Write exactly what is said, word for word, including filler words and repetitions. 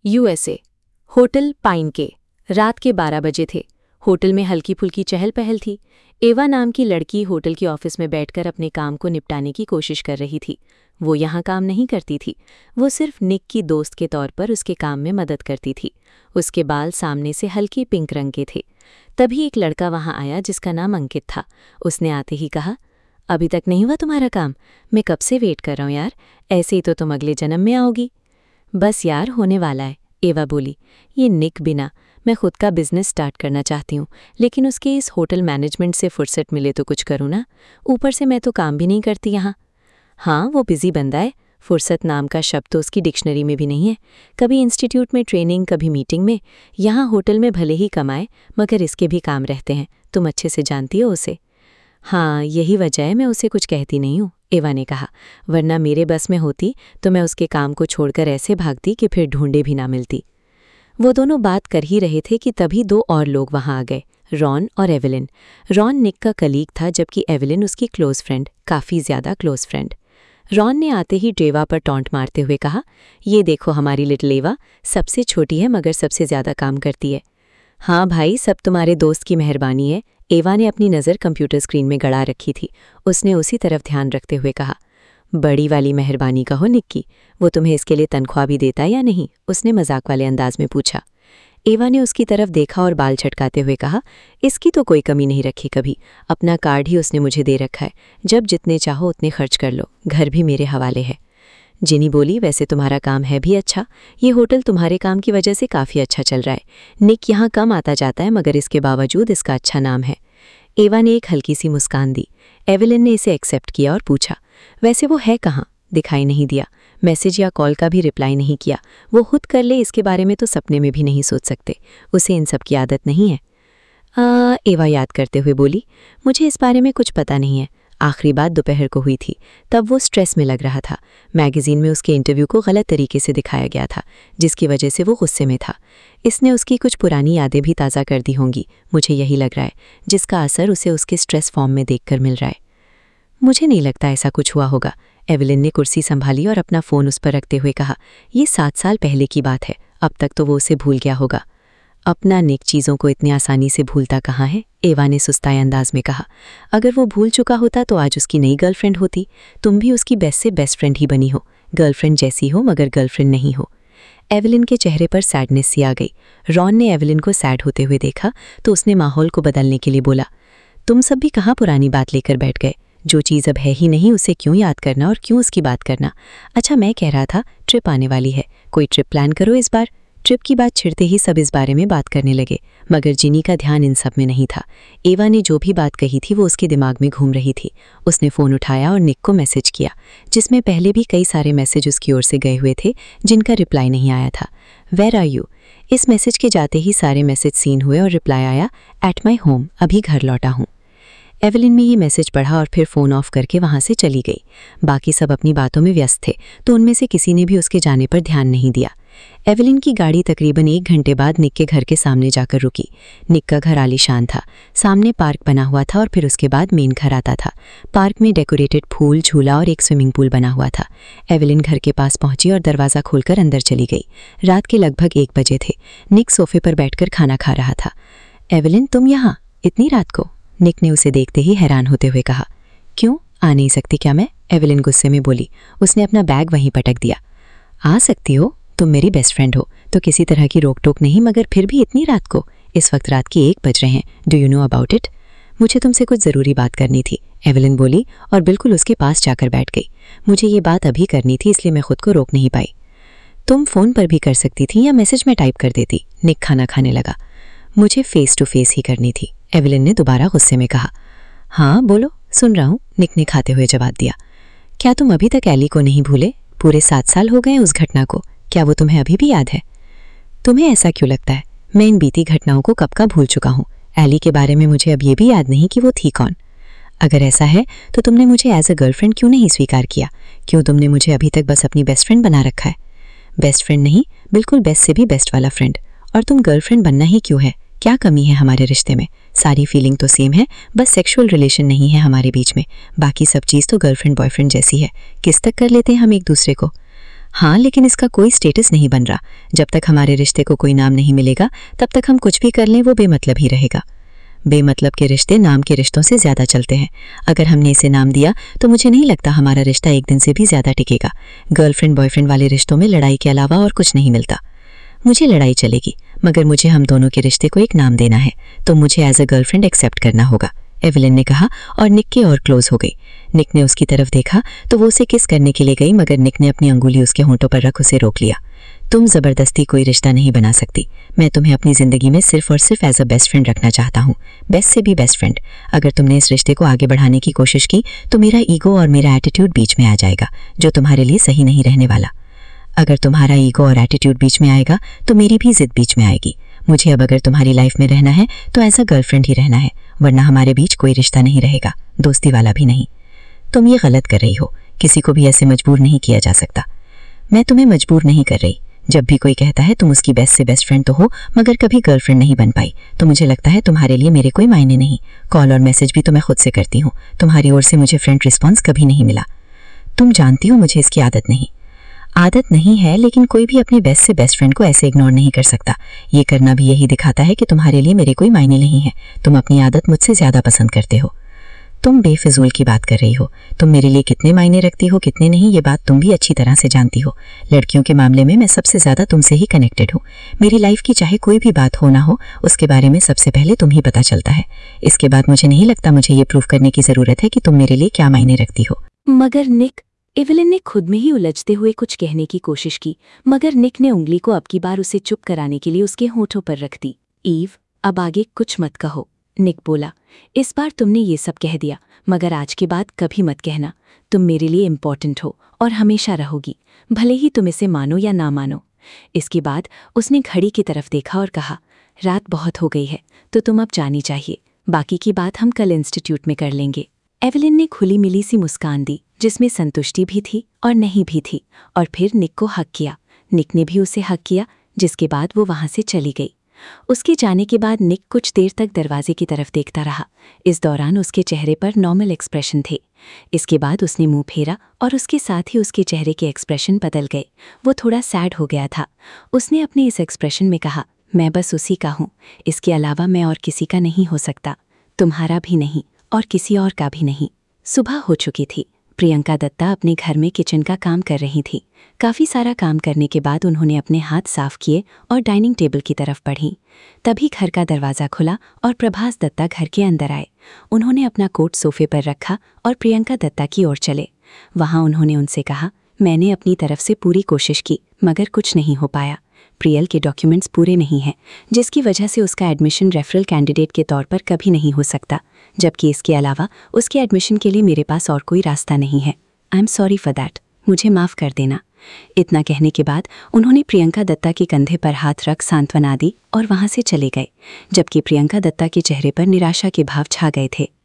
USA. Hotel pine के। रात के बारह बजे थे। होटल में हल्की फुल्की चहल पहल थी। एवा नाम की लड़की होटल के ऑफिस में बैठकर अपने काम को निपटाने की कोशिश कर रही थी। वो यहाँ काम नहीं करती थी, वो सिर्फ निक की दोस्त के तौर पर उसके काम में मदद करती थी। उसके बाल सामने से हल्के पिंक रंग के थे। तभी एक लड़का वहाँ आया जिसका नाम अंकित था। उसने आते ही कहा, अभी तक नहीं हुआ तुम्हारा काम? मैं कब से वेट कर रहा हूँ यार, ऐसे ही तो तुम अगले जन्म में आओगी। बस यार, होने वाला है, एवा बोली। ये निक बिना, मैं खुद का बिजनेस स्टार्ट करना चाहती हूँ, लेकिन उसके इस होटल मैनेजमेंट से फुर्सत मिले तो कुछ करूँ ना। ऊपर से मैं तो काम भी नहीं करती यहाँ। हाँ, वो बिजी बंदा है, फुर्सत नाम का शब्द तो उसकी डिक्शनरी में भी नहीं है। कभी इंस्टीट्यूट में ट्रेनिंग, कभी मीटिंग में। यहाँ होटल में भले ही कमाए, मगर इसके भी काम रहते हैं। तुम अच्छे से जानती हो उसे। हाँ, यही वजह है मैं उसे कुछ कहती नहीं हूँ, एवा ने कहा। वरना मेरे बस में होती तो मैं उसके काम को छोड़कर ऐसे भागती कि फिर ढूंढे भी ना मिलती। वो दोनों बात कर ही रहे थे कि तभी दो और लोग वहाँ आ गए, रॉन और एवेलिन। रॉन निक का कलीग था, जबकि एवेलिन उसकी क्लोज फ्रेंड, काफ़ी ज़्यादा क्लोज फ्रेंड। रॉन ने आते ही एवा पर टॉन्ट मारते हुए कहा, ये देखो हमारी लिटिल एवा, सबसे छोटी है मगर सबसे ज़्यादा काम करती है। हाँ भाई, सब तुम्हारे दोस्त की मेहरबानी है, एवा ने अपनी नज़र कंप्यूटर स्क्रीन में गड़ा रखी थी। उसने उसी तरफ ध्यान रखते हुए कहा, बड़ी वाली मेहरबानी कहो निक की, वो तुम्हें इसके लिए तनख्वाह भी देता है या नहीं? उसने मजाक वाले अंदाज में पूछा। एवा ने उसकी तरफ देखा और बाल छटकाते हुए कहा, इसकी तो कोई कमी नहीं रखी कभी, अपना कार्ड ही उसने मुझे दे रखा है, जब जितने चाहो उतने खर्च कर लो, घर भी मेरे हवाले है। जिनी बोली, वैसे तुम्हारा काम है भी अच्छा, ये होटल तुम्हारे काम की वजह से काफ़ी अच्छा चल रहा है। निक यहाँ कम आता जाता है, मगर इसके बावजूद इसका अच्छा नाम है। एवा ने एक हल्की सी मुस्कान दी। एवेलिन ने इसे एक्सेप्ट किया और पूछा, वैसे वो है कहाँ? दिखाई नहीं दिया, मैसेज या कॉल का भी रिप्लाई नहीं किया। वो खुद कर ले इसके बारे में तो सपने में भी नहीं सोच सकते, उसे इन सब की आदत नहीं है। आ, एवा याद करते हुए बोली, मुझे इस बारे में कुछ पता नहीं है। आखिरी बात दोपहर को हुई थी, तब वो स्ट्रेस में लग रहा था। मैगज़ीन में उसके इंटरव्यू को गलत तरीके से दिखाया गया था, जिसकी वजह से वो गुस्से में था। इसने उसकी कुछ पुरानी यादें भी ताज़ा कर दी होंगी, मुझे यही लग रहा है, जिसका असर उसे उसके स्ट्रेस फॉर्म में देखकर मिल रहा है। मुझे नहीं लगता ऐसा कुछ हुआ होगा। एवेलिन ने कुर्सी संभाली और अपना फ़ोन उस पर रखते हुए कहा, ये सात साल पहले की बात है, अब तक तो वो उसे भूल गया होगा। अपना निक चीज़ों को इतनी आसानी से भूलता कहाँ है? एवा ने सुस्ताए अंदाज में कहा। अगर वो भूल चुका होता तो आज उसकी नई गर्लफ्रेंड होती। तुम भी उसकी बेस्ट से बेस्ट फ्रेंड ही बनी हो, गर्लफ्रेंड जैसी हो मगर गर्लफ्रेंड नहीं हो। एवेलिन के चेहरे पर सैडनेस सी आ गई। रॉन ने एवेलिन को सैड होते हुए देखा तो उसने माहौल को बदलने के लिए बोला, तुम सब भी कहाँ पुरानी बात लेकर बैठ गए? जो चीज़ अब है ही नहीं उसे क्यों याद करना और क्यों उसकी बात करना? अच्छा, मैं कह रहा था ट्रिप आने वाली है, कोई ट्रिप प्लान करो इस बार। ट्रिप की बात छिड़ते ही सब इस बारे में बात करने लगे, मगर जिनी का ध्यान इन सब में नहीं था। एवा ने जो भी बात कही थी वो उसके दिमाग में घूम रही थी। उसने फ़ोन उठाया और निक को मैसेज किया, जिसमें पहले भी कई सारे मैसेज उसकी ओर से गए हुए थे जिनका रिप्लाई नहीं आया था। Where are you? इस मैसेज के जाते ही सारे मैसेज सीन हुए और रिप्लाई आया, एट माई होम, अभी घर लौटा हूँ। एवेलिन ने ये मैसेज पढ़ा और फिर फ़ोन ऑफ करके वहाँ से चली गई। बाकी सब अपनी बातों में व्यस्त थे, तो उनमें से किसी ने भी उसके जाने पर ध्यान नहीं दिया। एवेलिन की गाड़ी तकरीबन एक घंटे बाद निक के घर के सामने जाकर रुकी। निक का घर आलीशान था, सामने पार्क बना हुआ था और फिर उसके बाद मेन घर आता था। पार्क में डेकोरेटेड फूल, झूला और एक स्विमिंग पूल बना हुआ था। एवेलिन घर के पास पहुंची और दरवाज़ा खोलकर अंदर चली गई। रात के लगभग एक बजे थे। निक सोफे पर बैठकर खाना खा रहा था। एवेलिन, तुम यहाँ इतनी रात को? निक ने उसे देखते ही हैरान होते हुए कहा। क्यों, आ नहीं सकती क्या मैं? एवेलिन गुस्से में बोली। उसने अपना बैग वहीं पटक दिया। आ सकती हो, तुम मेरी बेस्ट फ्रेंड हो, तो किसी तरह की रोक टोक नहीं, मगर फिर भी इतनी रात को? इस वक्त रात की एक बज रहे हैं। Do you know about it? मुझे तुमसे कुछ ज़रूरी बात करनी थी, एवेलिन बोली और बिल्कुल उसके पास जाकर बैठ गई। मुझे ये बात अभी करनी थी, इसलिए मैं खुद को रोक नहीं पाई। तुम फ़ोन पर भी कर सकती थी या मैसेज में टाइप कर देती। निक खाना खाने लगा। मुझे फेस टू फेस ही करनी थी, एवेलिन ने दोबारा गुस्से में कहा। हाँ बोलो, सुन रहा हूँ, निक ने खाते हुए जवाब दिया। क्या तुम अभी तक एली को नहीं भूले? पूरे सात साल हो गए उस घटना को, क्या वो तुम्हें अभी भी याद है? तुम्हें ऐसा क्यों लगता है? मैं इन बीती घटनाओं को कब का भूल चुका हूँ। एली के बारे में मुझे अब ये भी याद नहीं कि वो थी कौन। अगर ऐसा है तो तुमने मुझे एज अ गर्लफ्रेंड क्यों नहीं स्वीकार किया? क्यों तुमने मुझे अभी तक बस अपनी बेस्ट फ्रेंड बना रखा है? बेस्ट फ्रेंड नहीं, बिल्कुल बेस्ट से भी बेस्ट वाला फ्रेंड। और तुम गर्लफ्रेंड बनना ही क्यों है? क्या कमी है हमारे रिश्ते में? सारी फीलिंग तो सेम है, बस सेक्सुअल रिलेशन नहीं है हमारे बीच में। बाकी सब चीज़ तो गर्लफ्रेंड बॉयफ्रेंड जैसी है। किस तक कर लेते हैं हम एक दूसरे को। हाँ, लेकिन इसका कोई स्टेटस नहीं बन रहा। जब तक हमारे रिश्ते को कोई नाम नहीं मिलेगा तब तक हम कुछ भी कर लें वो बेमतलब ही रहेगा। बेमतलब के रिश्ते नाम के रिश्तों से ज्यादा चलते हैं। अगर हमने इसे नाम दिया तो मुझे नहीं लगता हमारा रिश्ता एक दिन से भी ज्यादा टिकेगा। गर्लफ्रेंड बॉयफ्रेंड वाले रिश्तों में लड़ाई के अलावा और कुछ नहीं मिलता। मुझे लड़ाई चलेगी, मगर मुझे हम दोनों के रिश्ते को एक नाम देना है, तो मुझे एज अ गर्लफ्रेंड एक्सेप्ट करना होगा, एवलिन ने कहा और निक के और क्लोज हो गई। निक ने उसकी तरफ देखा तो वो उसे किस करने के लिए गई, मगर निक ने अपनी अंगुली उसके होंठों पर रख उसे रोक लिया। तुम जबरदस्ती कोई रिश्ता नहीं बना सकती। मैं तुम्हें अपनी जिंदगी में सिर्फ और सिर्फ एज अ बेस्ट फ्रेंड रखना चाहता हूँ, बेस्ट से भी बेस्ट फ्रेंड। अगर तुमने इस रिश्ते को आगे बढ़ाने की कोशिश की तो मेरा ईगो और मेरा एटीट्यूड बीच में आ जाएगा, जो तुम्हारे लिए सही नहीं रहने वाला। अगर तुम्हारा ईगो और एटीट्यूड बीच में आएगा तो मेरी भी जिद बीच में आएगी। मुझे अब अगर तुम्हारी लाइफ में रहना है तो एज अ गर्लफ्रेंड ही रहना है, वरना हमारे बीच कोई रिश्ता नहीं रहेगा, दोस्ती वाला भी नहीं। तुम ये गलत कर रही हो, किसी को भी ऐसे मजबूर नहीं किया जा सकता। मैं तुम्हें मजबूर नहीं कर रही। जब भी कोई कहता है तुम उसकी बेस्ट से बेस्ट फ्रेंड तो हो मगर कभी गर्लफ्रेंड नहीं बन पाई, तो मुझे लगता है तुम्हारे लिए मेरे कोई मायने नहीं। कॉल और मैसेज भी तो मैं खुद से करती हूँ, तुम्हारी ओर से मुझे फ्रेंड रिस्पॉन्स कभी नहीं मिला। तुम जानती हो मुझे इसकी आदत नहीं आदत नहीं है, लेकिन कोई भी अपने बेस्ट से बेस्ट फ्रेंड को ऐसे इग्नोर नहीं कर सकता। ये करना भी यही दिखाता है कि तुम्हारे लिए मेरे कोई मायने नहीं है। तुम अपनी आदत मुझसे ज्यादा पसंद करते हो। तुम बेफिजूल की बात कर रही हो। तुम मेरे लिए कितने मायने रखती हो कितने नहीं, ये बात तुम भी अच्छी तरह से जानती हो। लड़कियों के मामले में मैं सबसे ज्यादा तुमसे ही कनेक्टेड हूँ। मेरी लाइफ की चाहे कोई भी बात हो ना हो, उसके बारे में सबसे पहले तुम ही पता चलता है। इसके बाद मुझे नहीं लगता मुझे ये प्रूफ करने की जरूरत है कि तुम मेरे लिए क्या मायने रखती हो। मगर निक, एवलिन ने खुद में ही उलझते हुए कुछ कहने की कोशिश की, मगर निक ने उंगली को अब की बार उसे चुप कराने के लिए उसके होठों पर रख दी। ईव, अब आगे कुछ मत कहो, निक बोला। इस बार तुमने ये सब कह दिया, मगर आज के बाद कभी मत कहना। तुम मेरे लिए इम्पॉर्टेंट हो और हमेशा रहोगी, भले ही तुम इसे मानो या ना मानो। इसके बाद उसने घड़ी की तरफ देखा और कहा, रात बहुत हो गई है तो तुम अब जानी चाहिए। बाकी की बात हम कल इंस्टीट्यूट में कर लेंगे। एवलिन ने खुली मिली सी मुस्कान दी, जिसमें संतुष्टि भी थी और नहीं भी थी, और फिर निक को हक किया। निक ने भी उसे हक किया, जिसके बाद वो वहां से चली गई। उसके जाने के बाद निक कुछ देर तक दरवाजे की तरफ देखता रहा। इस दौरान उसके चेहरे पर नॉर्मल एक्सप्रेशन थे। इसके बाद उसने मुंह फेरा और उसके साथ ही उसके चेहरे के एक्सप्रेशन बदल गए। वो थोड़ा सैड हो गया था। उसने अपने इस एक्सप्रेशन में कहा, मैं बस उसी का हूँ, इसके अलावा मैं और किसी का नहीं हो सकता, तुम्हारा भी नहीं और किसी और का भी नहीं। सुबह हो चुकी थी। प्रियंका दत्ता अपने घर में किचन का काम कर रही थी। काफ़ी सारा काम करने के बाद उन्होंने अपने हाथ साफ किए और डाइनिंग टेबल की तरफ बढ़ी। तभी घर का दरवाज़ा खुला और प्रभास दत्ता घर के अंदर आए। उन्होंने अपना कोट सोफे पर रखा और प्रियंका दत्ता की ओर चले। वहाँ उन्होंने उनसे कहा, मैंने अपनी तरफ से पूरी कोशिश की मगर कुछ नहीं हो पाया। प्रियल के डॉक्यूमेंट्स पूरे नहीं हैं, जिसकी वजह से उसका एडमिशन रेफरल कैंडिडेट के तौर पर कभी नहीं हो सकता, जबकि इसके अलावा उसके एडमिशन के लिए मेरे पास और कोई रास्ता नहीं है। I am sorry for that, मुझे माफ़ कर देना। इतना कहने के बाद उन्होंने प्रियंका दत्ता के कंधे पर हाथ रख सांत्वना दी और वहाँ से चले गए, जबकि प्रियंका दत्ता के चेहरे पर निराशा के भाव छा गए थे।